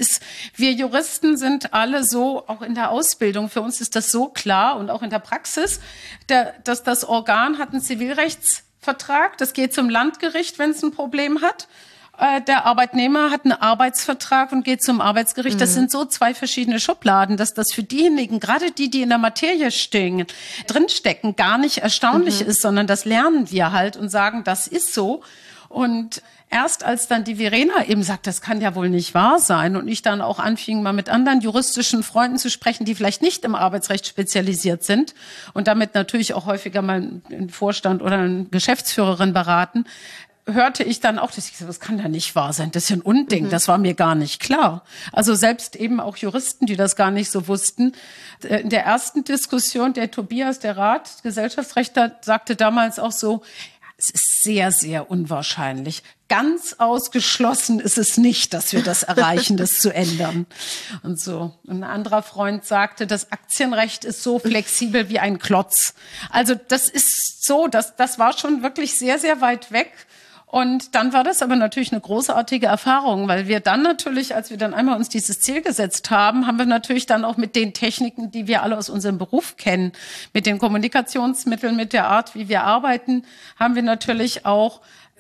Wir Juristen sind alle so, auch in der Ausbildung, für uns ist das so klar und auch in der Praxis, dass das Organ hat einen Zivilrechtsvertrag, das geht zum Landgericht, wenn es ein Problem hat. Der Arbeitnehmer hat einen Arbeitsvertrag und geht zum Arbeitsgericht. Das sind so 2 verschiedene Schubladen, dass das für diejenigen, gerade die in der Materie drinstecken, gar nicht erstaunlich ist, sondern das lernen wir halt und sagen, das ist so. Und erst als dann die Verena eben sagt, das kann ja wohl nicht wahr sein und ich dann auch anfing, mal mit anderen juristischen Freunden zu sprechen, die vielleicht nicht im Arbeitsrecht spezialisiert sind und damit natürlich auch häufiger mal einen Vorstand oder eine Geschäftsführerin beraten, hörte ich dann auch, dass ich so, das kann ja nicht wahr sein, das ist ja ein Unding, das war mir gar nicht klar. Also selbst eben auch Juristen, die das gar nicht so wussten. In der ersten Diskussion, der Tobias, der Rat, Gesellschaftsrechtler, sagte damals auch so, es ist sehr, sehr unwahrscheinlich. Ganz ausgeschlossen ist es nicht, dass wir das erreichen, das zu ändern. Und so. Und ein anderer Freund sagte, das Aktienrecht ist so flexibel wie ein Klotz. Also das ist so, das war schon wirklich sehr, sehr weit weg. Und dann war das aber natürlich eine großartige Erfahrung, weil wir dann natürlich, als wir dann einmal uns dieses Ziel gesetzt haben, haben wir natürlich dann auch mit den Techniken, die wir alle aus unserem Beruf kennen, mit den Kommunikationsmitteln, mit der Art, wie wir arbeiten, haben wir natürlich auch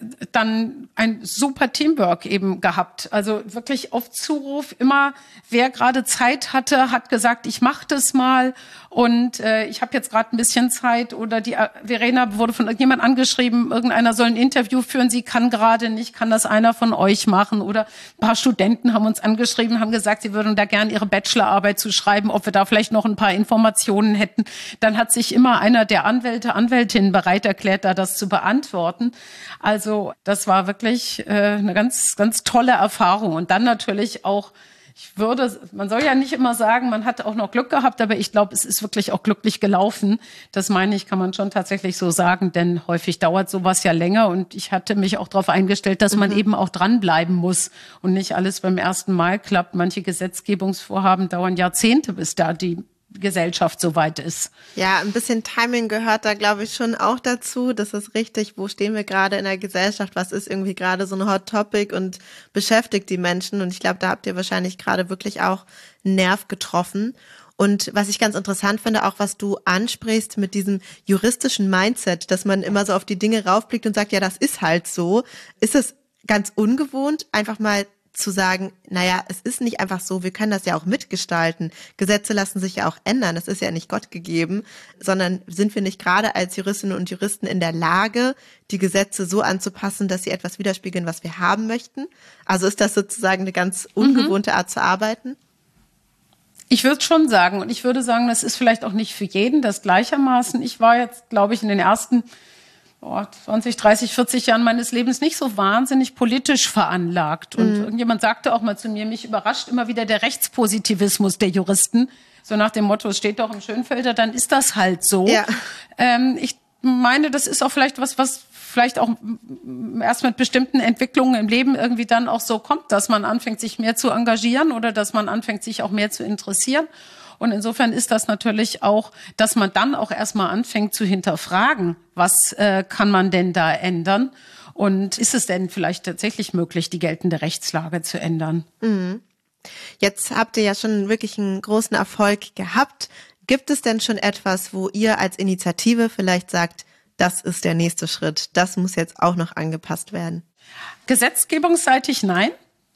dann ein super Teamwork eben gehabt. Also wirklich auf Zuruf immer, wer gerade Zeit hatte, hat gesagt, ich mache das mal und ich habe jetzt gerade ein bisschen Zeit oder die Verena wurde von irgendjemand angeschrieben, irgendeiner soll ein Interview führen, sie kann gerade nicht, kann das einer von euch machen oder ein paar Studenten haben uns angeschrieben, haben gesagt, sie würden da gerne ihre Bachelorarbeit zu schreiben, ob wir da vielleicht noch ein paar Informationen hätten. Dann hat sich immer einer der Anwältinnen bereit erklärt, da das zu beantworten. Also das war wirklich eine ganz, ganz tolle Erfahrung. Und dann natürlich auch, man soll ja nicht immer sagen, man hat auch noch Glück gehabt, aber ich glaube, es ist wirklich auch glücklich gelaufen. Das meine ich, kann man schon tatsächlich so sagen, denn häufig dauert sowas ja länger. Und ich hatte mich auch darauf eingestellt, dass man eben auch dranbleiben muss und nicht alles beim ersten Mal klappt. Manche Gesetzgebungsvorhaben dauern Jahrzehnte, bis da die Gesellschaft soweit ist. Ja, ein bisschen Timing gehört da, glaube ich, schon auch dazu. Das ist richtig. Wo stehen wir gerade in der Gesellschaft? Was ist irgendwie gerade so ein Hot Topic und beschäftigt die Menschen? Und ich glaube, da habt ihr wahrscheinlich gerade wirklich auch einen Nerv getroffen. Und was ich ganz interessant finde, auch was du ansprichst mit diesem juristischen Mindset, dass man immer so auf die Dinge raufblickt und sagt, ja, das ist halt so. Ist es ganz ungewohnt, einfach mal zu sagen, naja, es ist nicht einfach so, wir können das ja auch mitgestalten. Gesetze lassen sich ja auch ändern, das ist ja nicht Gott gegeben, sondern sind wir nicht gerade als Juristinnen und Juristen in der Lage, die Gesetze so anzupassen, dass sie etwas widerspiegeln, was wir haben möchten? Also ist das sozusagen eine ganz ungewohnte Art zu arbeiten? Ich würde schon sagen, und ich würde sagen, das ist vielleicht auch nicht für jeden das gleichermaßen. Ich war jetzt, glaube ich, in den ersten 20, 30, 40 Jahren meines Lebens nicht so wahnsinnig politisch veranlagt. Und irgendjemand sagte auch mal zu mir, mich überrascht immer wieder der Rechtspositivismus der Juristen. So nach dem Motto, es steht doch im Schönfelder, dann ist das halt so. Ja. Ich meine, das ist auch vielleicht was vielleicht auch erst mit bestimmten Entwicklungen im Leben irgendwie dann auch so kommt, dass man anfängt, sich mehr zu engagieren oder dass man anfängt, sich auch mehr zu interessieren. Und insofern ist das natürlich auch, dass man dann auch erstmal anfängt zu hinterfragen, was kann man denn da ändern? Und ist es denn vielleicht tatsächlich möglich, die geltende Rechtslage zu ändern? Mhm. Jetzt habt ihr ja schon wirklich einen großen Erfolg gehabt. Gibt es denn schon etwas, wo ihr als Initiative vielleicht sagt, das ist der nächste Schritt, das muss jetzt auch noch angepasst werden? Gesetzgebungsseitig nein.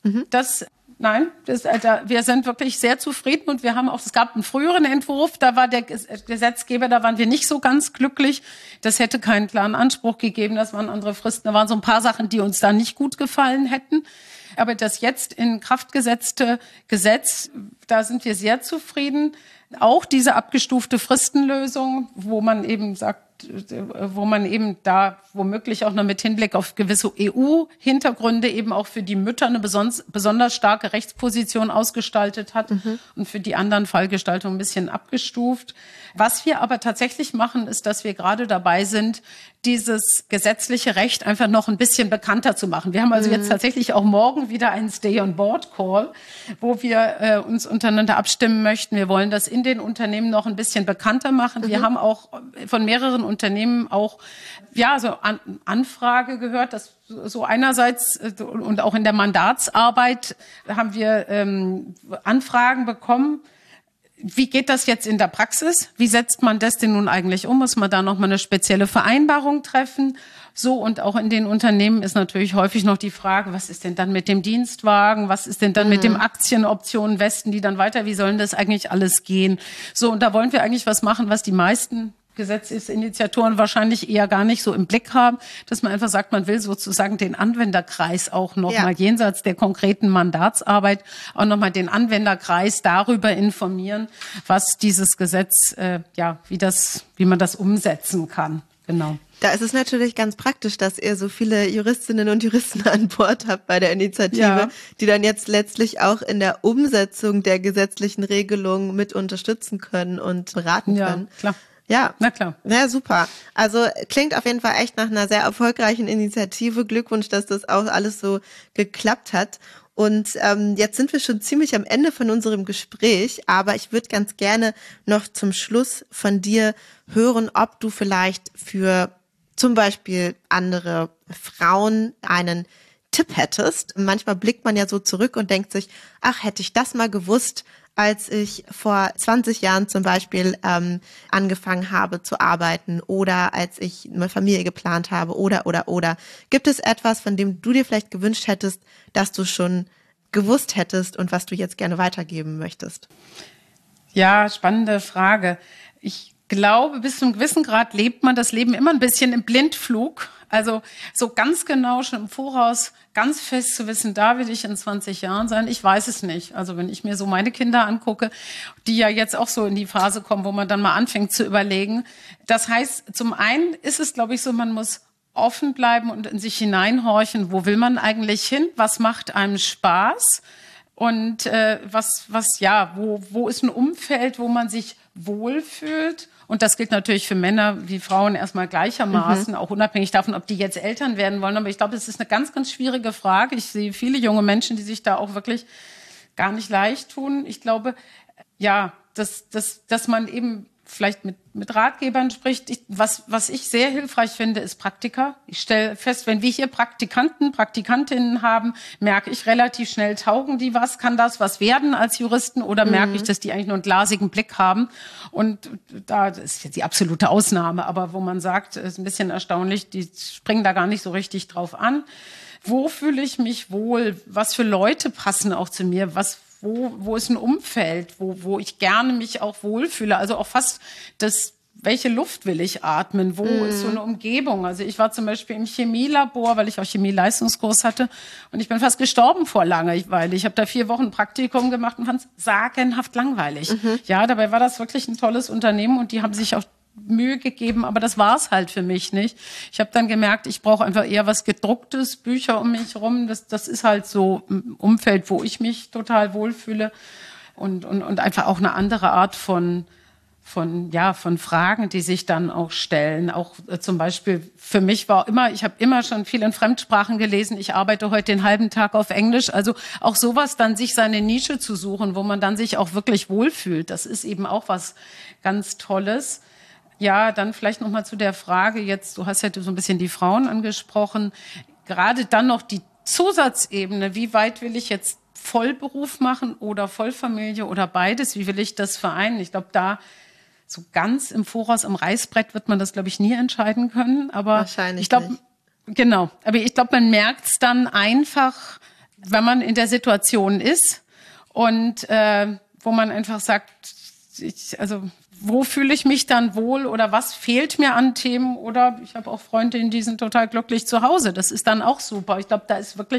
Nein, wir sind wirklich sehr zufrieden und es gab einen früheren Entwurf, da war der Gesetzgeber, da waren wir nicht so ganz glücklich. Das hätte keinen klaren Anspruch gegeben, das waren andere Fristen, da waren so ein paar Sachen, die uns da nicht gut gefallen hätten. Aber das jetzt in Kraft gesetzte Gesetz, da sind wir sehr zufrieden. auch diese abgestufte Fristenlösung, wo man eben sagt, wo man eben da womöglich auch noch mit Hinblick auf gewisse EU-Hintergründe eben auch für die Mütter eine besonders starke Rechtsposition ausgestaltet hat und für die anderen Fallgestaltungen ein bisschen abgestuft. Was wir aber tatsächlich machen, ist, dass wir gerade dabei sind, dieses gesetzliche Recht einfach noch ein bisschen bekannter zu machen. Wir haben also jetzt tatsächlich auch morgen wieder einen Stay-on-Board-Call, wo wir uns untereinander abstimmen möchten. Wir wollen das in den Unternehmen noch ein bisschen bekannter machen. Wir haben auch von mehreren Unternehmen auch so Anfrage gehört, dass so einerseits und auch in der Mandatsarbeit haben wir Anfragen bekommen. Wie geht das jetzt in der Praxis? Wie setzt man das denn nun eigentlich um? Muss man da noch mal eine spezielle Vereinbarung treffen? So, und auch in den Unternehmen ist natürlich häufig noch die Frage, was ist denn dann mit dem Dienstwagen? Was ist denn dann mit dem Aktienoptionen Westen, die dann weiter? Wie sollen das eigentlich alles gehen? So, und da wollen wir eigentlich was machen, was die meisten Gesetzesinitiatoren wahrscheinlich eher gar nicht so im Blick haben, dass man einfach sagt, man will sozusagen den Anwenderkreis auch noch mal jenseits der konkreten Mandatsarbeit auch noch mal den Anwenderkreis darüber informieren, was dieses Gesetz, wie man das umsetzen kann. Genau. Da ist es natürlich ganz praktisch, dass ihr so viele Juristinnen und Juristen an Bord habt bei der Initiative, die dann jetzt letztlich auch in der Umsetzung der gesetzlichen Regelungen mit unterstützen können und beraten können. Klar. Ja, na klar. Ja, super. Also klingt auf jeden Fall echt nach einer sehr erfolgreichen Initiative. Glückwunsch, dass das auch alles so geklappt hat. Und jetzt sind wir schon ziemlich am Ende von unserem Gespräch, aber ich würde ganz gerne noch zum Schluss von dir hören, ob du vielleicht für zum Beispiel andere Frauen einen Tipp hättest. Manchmal blickt man ja so zurück und denkt sich, ach, hätte ich das mal gewusst, als ich vor 20 Jahren zum Beispiel angefangen habe zu arbeiten oder als ich eine Familie geplant habe oder. Gibt es etwas, von dem du dir vielleicht gewünscht hättest, dass du schon gewusst hättest und was du jetzt gerne weitergeben möchtest? Ja, spannende Frage. Ich glaube, bis zu einem gewissen Grad lebt man das Leben immer ein bisschen im Blindflug. Also so ganz genau schon im Voraus ganz fest zu wissen, da will ich in 20 Jahren sein, ich weiß es nicht. Also wenn ich mir so meine Kinder angucke, die ja jetzt auch so in die Phase kommen, wo man dann mal anfängt zu überlegen. Das heißt, zum einen ist es, glaube ich, so, man muss offen bleiben und in sich hineinhorchen, wo will man eigentlich hin, was macht einem Spaß und wo ist ein Umfeld, wo man sich wohlfühlt. Und das gilt natürlich für Männer wie Frauen erstmal gleichermaßen, auch unabhängig davon, ob die jetzt Eltern werden wollen. Aber ich glaube, es ist eine ganz, ganz schwierige Frage. Ich sehe viele junge Menschen, die sich da auch wirklich gar nicht leicht tun. Ich glaube, dass man eben vielleicht mit Ratgebern spricht. Was ich sehr hilfreich finde, ist Praktika. Ich stelle fest, wenn wir hier Praktikantinnen haben, merke ich relativ schnell, taugen die was, kann das was werden als Juristen oder merke ich, dass die eigentlich nur einen glasigen Blick haben. Und das ist jetzt die absolute Ausnahme, aber wo man sagt, ist ein bisschen erstaunlich, die springen da gar nicht so richtig drauf an. Wo fühle ich mich wohl? Was für Leute passen auch zu mir? Wo ist ein Umfeld, wo ich gerne mich auch wohlfühle? Also auch fast welche Luft will ich atmen? Wo ist so eine Umgebung? Also ich war zum Beispiel im Chemielabor, weil ich auch Chemieleistungskurs hatte und ich bin fast gestorben vor Langeweile. Ich habe da 4 Wochen Praktikum gemacht und fand es sagenhaft langweilig. Ja, dabei war das wirklich ein tolles Unternehmen und die haben sich auch Mühe gegeben, aber das war's halt für mich nicht. Ich habe dann gemerkt, ich brauche einfach eher was Gedrucktes, Bücher um mich rum. Das ist halt so ein Umfeld, wo ich mich total wohlfühle und einfach auch eine andere Art von Fragen, die sich dann auch stellen. Auch zum Beispiel für mich ich habe immer schon viel in Fremdsprachen gelesen. Ich arbeite heute den halben Tag auf Englisch. Also auch sowas dann, sich seine Nische zu suchen, wo man dann sich auch wirklich wohlfühlt. Das ist eben auch was ganz Tolles. Ja, dann vielleicht noch mal zu der Frage jetzt, du hast ja so ein bisschen die Frauen angesprochen, gerade dann noch die Zusatzebene, wie weit will ich jetzt Vollberuf machen oder Vollfamilie oder beides, wie will ich das vereinen? Ich glaube, da so ganz im Voraus am Reißbrett wird man das, glaube ich, nie entscheiden können, aber wahrscheinlich ich glaube, genau, aber ich glaube, man merkt es dann einfach, wenn man in der Situation ist und wo man einfach sagt, wo fühle ich mich dann wohl oder was fehlt mir an Themen? Oder ich habe auch Freundinnen, die sind total glücklich zu Hause. Das ist dann auch super. Ich glaube, da ist wirklich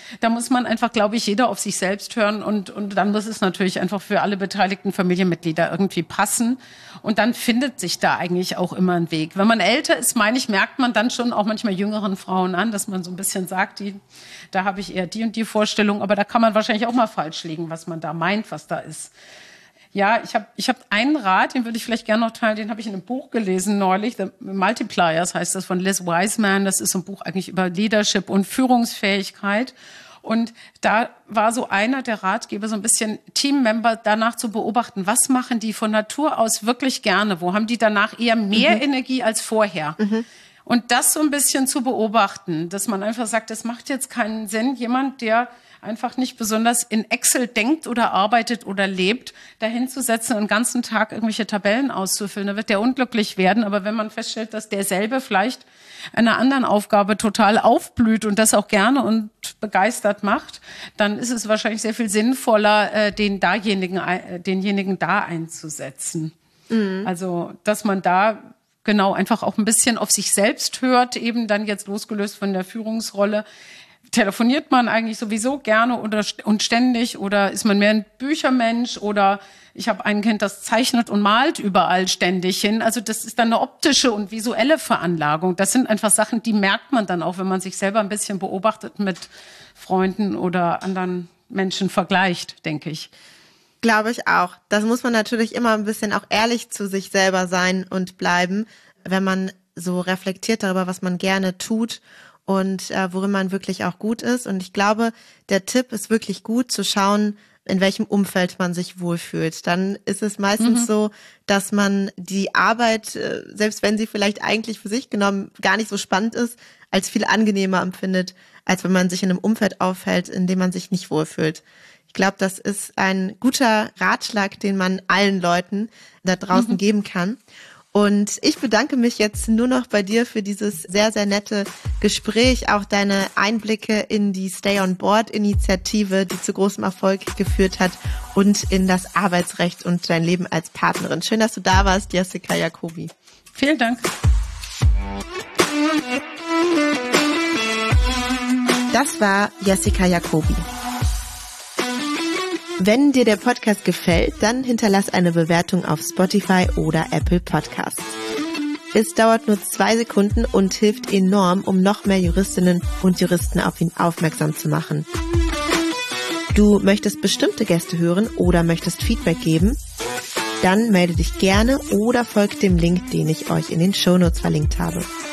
da muss man einfach, glaube ich, jeder auf sich selbst hören und dann muss es natürlich einfach für alle beteiligten Familienmitglieder irgendwie passen. Und dann findet sich da eigentlich auch immer ein Weg. Wenn man älter ist, meine ich, merkt man dann schon auch manchmal jüngeren Frauen an, dass man so ein bisschen sagt, da habe ich eher die und die Vorstellung, aber da kann man wahrscheinlich auch mal falsch liegen, was man da meint, was da ist. Ja, ich hab einen Rat, den würde ich vielleicht gerne noch teilen, den habe ich in einem Buch gelesen neulich, The Multipliers heißt das, von Liz Wiseman. Das ist so ein Buch eigentlich über Leadership und Führungsfähigkeit. Und da war so einer der Ratgeber, so ein bisschen Teammember danach zu beobachten, was machen die von Natur aus wirklich gerne? Wo haben die danach eher mehr Energie als vorher? Und das so ein bisschen zu beobachten, dass man einfach sagt, das macht jetzt keinen Sinn, jemand, der einfach nicht besonders in Excel denkt oder arbeitet oder lebt, dahin zu setzen und den ganzen Tag irgendwelche Tabellen auszufüllen. Da wird der unglücklich werden. Aber wenn man feststellt, dass derselbe vielleicht einer anderen Aufgabe total aufblüht und das auch gerne und begeistert macht, dann ist es wahrscheinlich sehr viel sinnvoller, denjenigen da einzusetzen. Also, dass man da genau einfach auch ein bisschen auf sich selbst hört, eben dann jetzt losgelöst von der Führungsrolle. Telefoniert man eigentlich sowieso gerne und ständig oder ist man mehr ein Büchermensch oder ich habe ein Kind, das zeichnet und malt überall ständig hin. Also das ist dann eine optische und visuelle Veranlagung. Das sind einfach Sachen, die merkt man dann auch, wenn man sich selber ein bisschen beobachtet mit Freunden oder anderen Menschen vergleicht, denke ich. Glaube ich auch. Das muss man natürlich immer ein bisschen auch ehrlich zu sich selber sein und bleiben, wenn man so reflektiert darüber, was man gerne tut und worin man wirklich auch gut ist. Und ich glaube, der Tipp ist wirklich gut zu schauen, in welchem Umfeld man sich wohlfühlt. Dann ist es meistens so, dass man die Arbeit, selbst wenn sie vielleicht eigentlich für sich genommen gar nicht so spannend ist, als viel angenehmer empfindet, als wenn man sich in einem Umfeld aufhält, in dem man sich nicht wohlfühlt. Ich glaube, das ist ein guter Ratschlag, den man allen Leuten da draußen geben kann. Und ich bedanke mich jetzt nur noch bei dir für dieses sehr, sehr nette Gespräch, auch deine Einblicke in die Stay on Board Initiative, die zu großem Erfolg geführt hat und in das Arbeitsrecht und dein Leben als Partnerin. Schön, dass du da warst, Jessica Jacobi. Vielen Dank. Das war Jessica Jacobi. Wenn dir der Podcast gefällt, dann hinterlass eine Bewertung auf Spotify oder Apple Podcasts. Es dauert nur 2 Sekunden und hilft enorm, um noch mehr Juristinnen und Juristen auf ihn aufmerksam zu machen. Du möchtest bestimmte Gäste hören oder möchtest Feedback geben? Dann melde dich gerne oder folg dem Link, den ich euch in den Shownotes verlinkt habe.